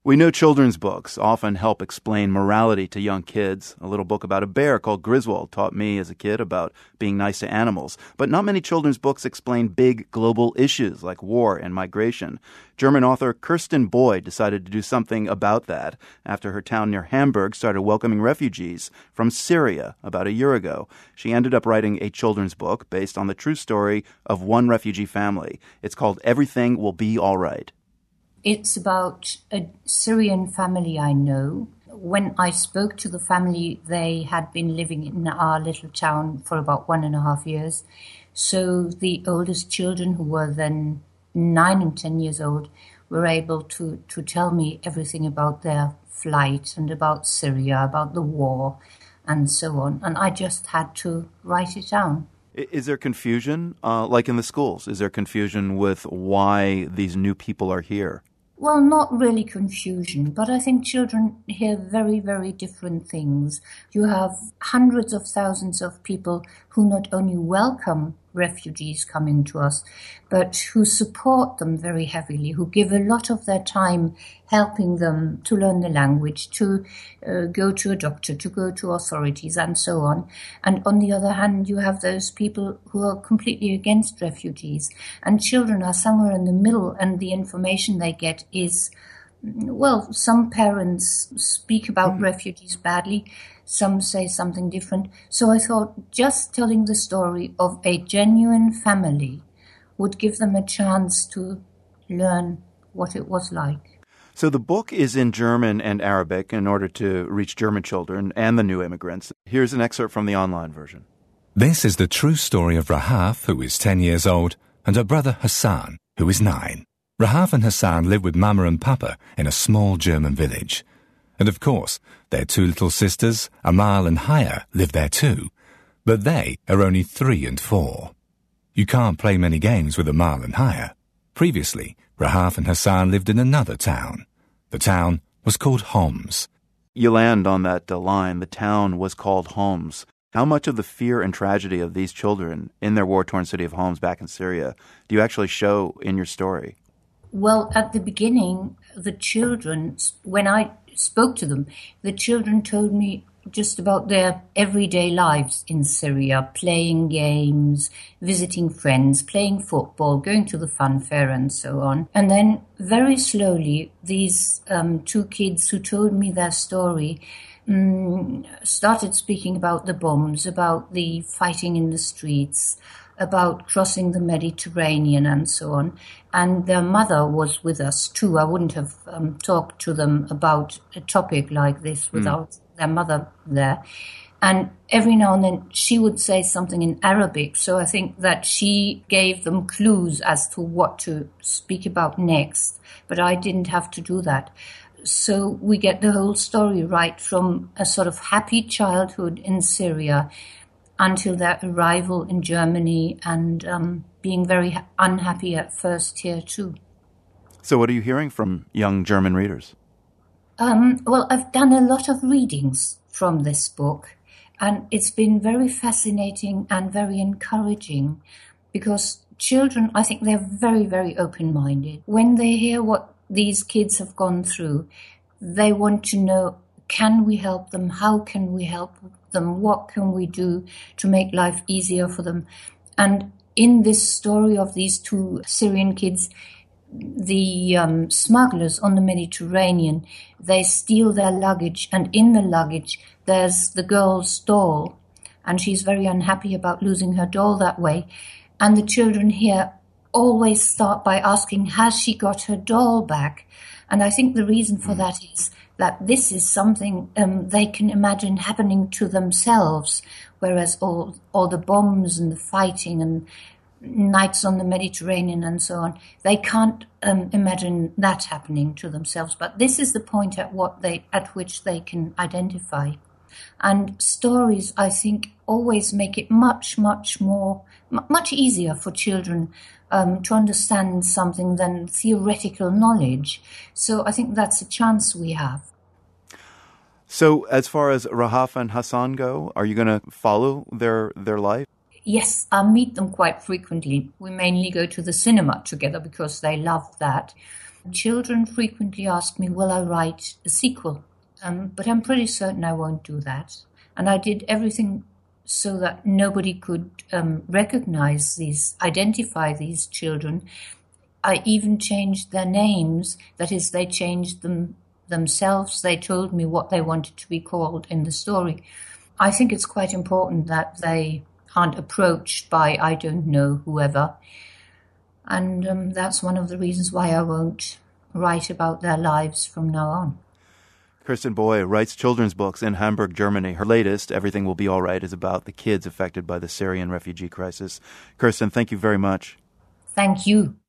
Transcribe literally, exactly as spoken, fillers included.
We know children's books often help explain morality to young kids. A little book about a bear called Griswold taught me as a kid about being nice to animals. But not many children's books explain big global issues like war and migration. German author Kirsten Boyd decided to do something about that after her town near Hamburg started welcoming refugees from Syria about a year ago. She ended up writing a children's book based on the true story of one refugee family. It's called Everything Will Be All Right. It's about a Syrian family I know. When I spoke to the family, they had been living in our little town for about one and a half years. So the oldest children, who were then nine and ten years old, were able to, to tell me everything about their flight and about Syria, about the war, and so on. And I just had to write it down. Is there confusion, uh, like in the schools? Is there confusion with why these new people are here? Well, not really confusion, but I think children hear very, very different things. You have hundreds of thousands of people who not only welcome refugees coming to us, but who support them very heavily, who give a lot of their time helping them to learn the language, to uh, go to a doctor, to go to authorities, and so on. And on the other hand, you have those people who are completely against refugees. And children are somewhere in the middle, and the information they get is, well, some parents speak about mm. refugees badly. Some say something different. So I thought just telling the story of a genuine family would give them a chance to learn what it was like. So the book is in German and Arabic in order to reach German children and the new immigrants. Here's an excerpt from the online version. This is the true story of Rahaf, who is ten years old, and her brother Hassan, who is nine. Rahaf and Hassan live with Mama and Papa in a small German village. And of course, their two little sisters, Amal and Haya, live there too. But they are only three and four. You can't play many games with Amal and Haya. Previously, Rahaf and Hassan lived in another town. The town was called Homs. You land on that uh, line, the town was called Homs. How much of the fear and tragedy of these children in their war-torn city of Homs back in Syria do you actually show in your story? Well, at the beginning, the children, when I spoke to them, the children told me just about their everyday lives in Syria, playing games, visiting friends, playing football, going to the fun fair and so on. And then very slowly, these um, two kids who told me their story um, started speaking about the bombs, about the fighting in the streets, about crossing the Mediterranean and so on. And their mother was with us too. I wouldn't have um, talked to them about a topic like this without mm. their mother there. And every now and then she would say something in Arabic. So I think that she gave them clues as to what to speak about next. But I didn't have to do that. So we get the whole story right from a sort of happy childhood in Syria until their arrival in Germany and um, being very ha- unhappy at first here too. So what are you hearing from young German readers? Um, well, I've done a lot of readings from this book, and it's been very fascinating and very encouraging because children, I think they're very, very open-minded. When they hear what these kids have gone through, they want to know, can we help them? How can we help them? What can we do to make life easier for them? And in this story of these two Syrian kids, the um, smugglers on the Mediterranean, they steal their luggage, and in the luggage there's the girl's doll, and she's very unhappy about losing her doll that way. And the children here always start by asking, has she got her doll back? And I think the reason for that is that this is something um, they can imagine happening to themselves, whereas all all the bombs and the fighting and nights on the Mediterranean and so on, they can't um, imagine that happening to themselves. But this is the point at what they at which they can identify. And stories, I think, always make it much, much more, m- much easier for children um, to understand something than theoretical knowledge. So I think that's a chance we have. So as far as Rahaf and Hassan go, are you going to follow their, their life? Yes, I meet them quite frequently. We mainly go to the cinema together because they love that. Children frequently ask me, will I write a sequel? Um, but I'm pretty certain I won't do that. And I did everything so that nobody could um, recognize these, identify these children. I even changed their names. That is, they changed them themselves. They told me what they wanted to be called in the story. I think it's quite important that they aren't approached by, I don't know, whoever. And um, that's one of the reasons why I won't write about their lives from now on. Kirsten Boy writes children's books in Hamburg, Germany. Her latest, Everything Will Be All Right, is about the kids affected by the Syrian refugee crisis. Kirsten, thank you very much. Thank you.